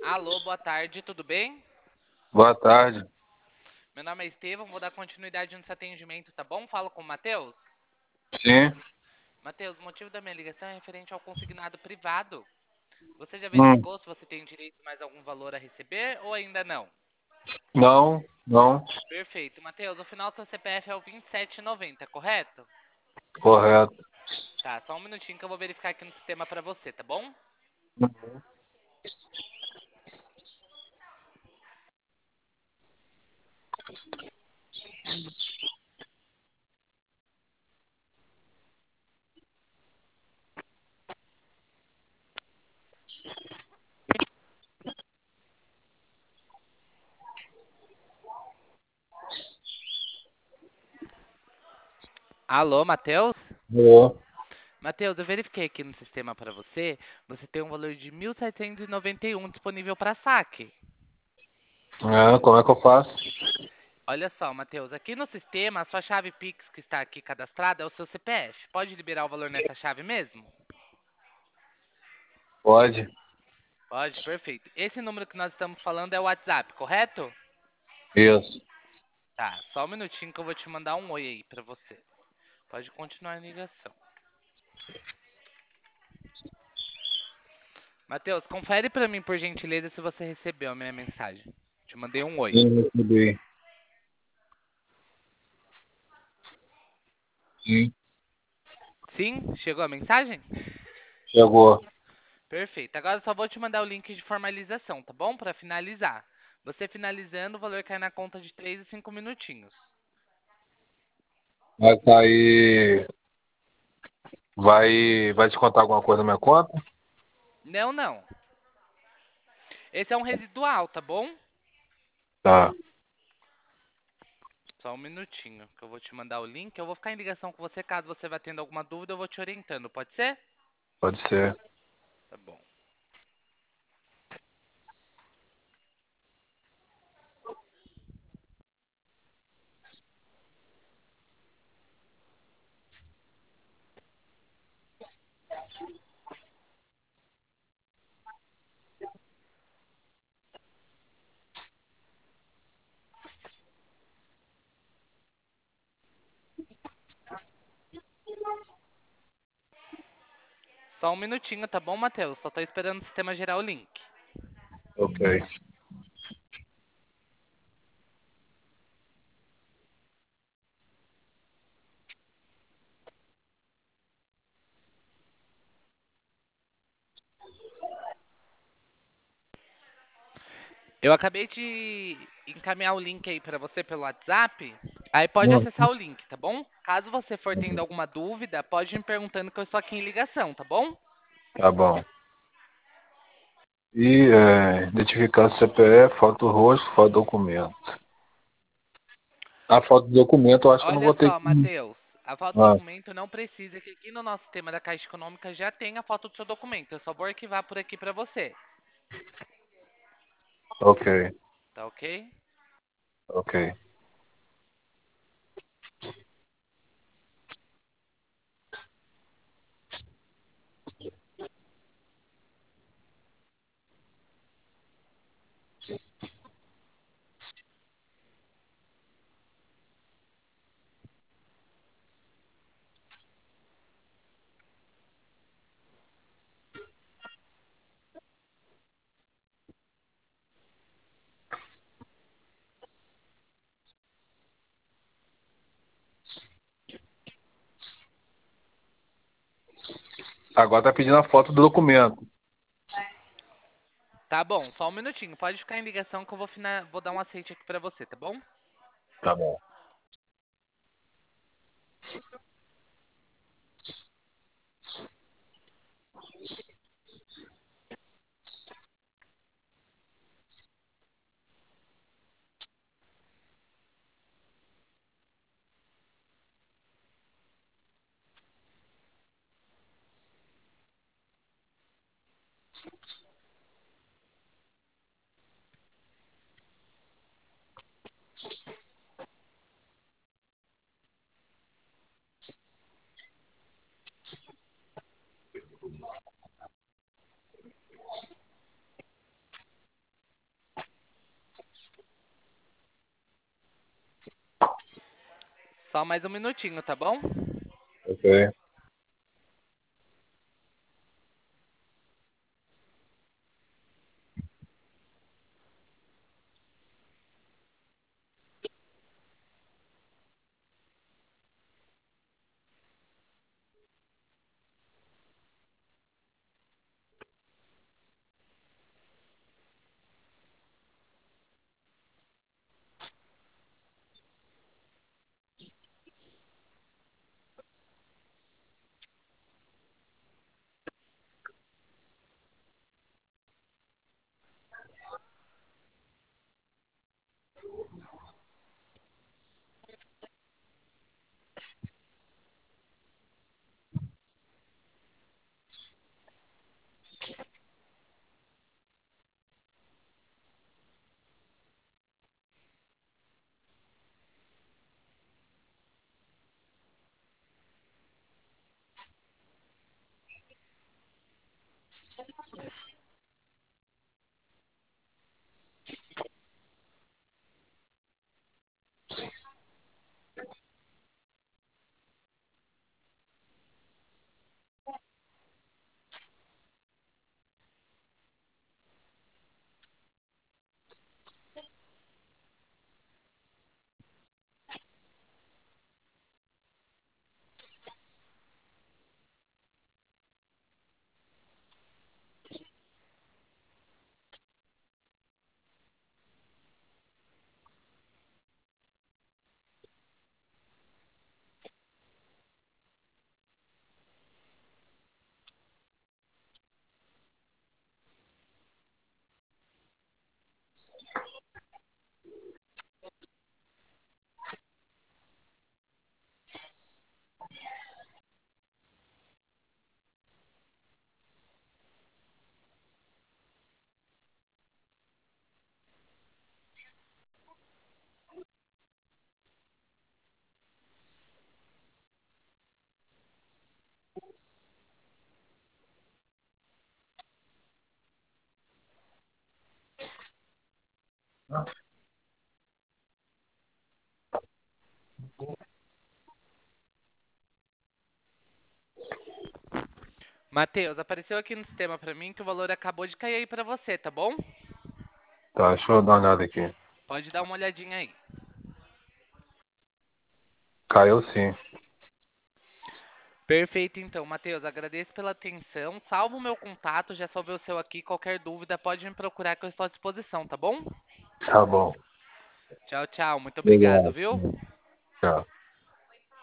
Alô, boa tarde, tudo bem? Boa tarde. Meu nome é Estevão, vou dar continuidade nesse atendimento, tá bom? Falo com o Matheus. Sim. Matheus, o motivo da minha ligação é referente ao consignado privado. Você já Hum, verificou se você tem direito a mais algum valor a receber ou ainda não? não, não, Perfeito. Matheus, o final do seu CPF é o 2790, correto? correto. Tá, só um minutinho que eu vou verificar aqui no sistema pra você, tá bom? Uhum. Alô, Matheus? Boa. Matheus, eu verifiquei aqui no sistema pra você. Você tem um valor de 1.791 disponível para saque. Como é que eu faço? Olha só, Matheus, aqui no sistema, a sua chave Pix que está aqui cadastrada é o seu CPF. Pode liberar o valor nessa chave mesmo? Pode. Pode, perfeito. Esse número que nós estamos falando é o WhatsApp, correto? Isso. Tá, só um minutinho que eu vou te mandar um oi aí pra você. Pode continuar a ligação. Matheus, confere pra mim, por gentileza, se você recebeu a minha mensagem. Te mandei um oi. Sim, recebi. Sim, Sim? Chegou a mensagem? chegou. Perfeito. Agora eu só vou te mandar o link de formalização, tá bom? Pra finalizar. Você finalizando, o valor cai na conta de 3 e 5 minutinhos. Vai sair. Vai descontar alguma coisa na minha conta? Não, não. Esse é um residual, tá bom? Tá, Só um minutinho, que eu vou te mandar o link. Eu vou ficar em ligação com você. Caso você vá tendo alguma dúvida, eu vou te orientando. Pode ser? pode ser. Tá bom. Só um minutinho, tá bom, Matheus? Só tô esperando o sistema gerar o link. Ok. Eu acabei de encaminhar o link aí pra você pelo WhatsApp. Aí pode Hum, acessar o link, tá bom? Caso você for tendo alguma dúvida, pode ir me perguntando que eu estou aqui em ligação, tá bom? Tá bom. E identificar CPF, foto do rosto, foto do documento. A foto do documento eu acho que eu não Olha vou ter só, que. Matheus, a foto do Ah, documento não precisa, que aqui no nosso sistema da Caixa Econômica já tem a foto do seu documento. Eu só vou arquivar por aqui pra você, ok, tá ok? ok. Agora tá pedindo a foto do documento. Tá bom, só um minutinho. Pode ficar em ligação que eu vou dar um aceite aqui pra você, tá bom? Tá bom. Só mais um minutinho, tá bom? Ok. Matheus, apareceu aqui no sistema pra mim que o valor acabou de cair aí pra você, tá bom? Tá, deixa eu dar uma olhada aqui. Pode dar uma olhadinha aí. Caiu sim. Perfeito, então, Matheus, agradeço pela atenção. Salva o meu contato, já salvei o seu aqui. Qualquer dúvida, pode me procurar que eu estou à disposição, tá bom? Tá bom. Tchau, tchau. Muito obrigado, Obrigado. viu? Tchau.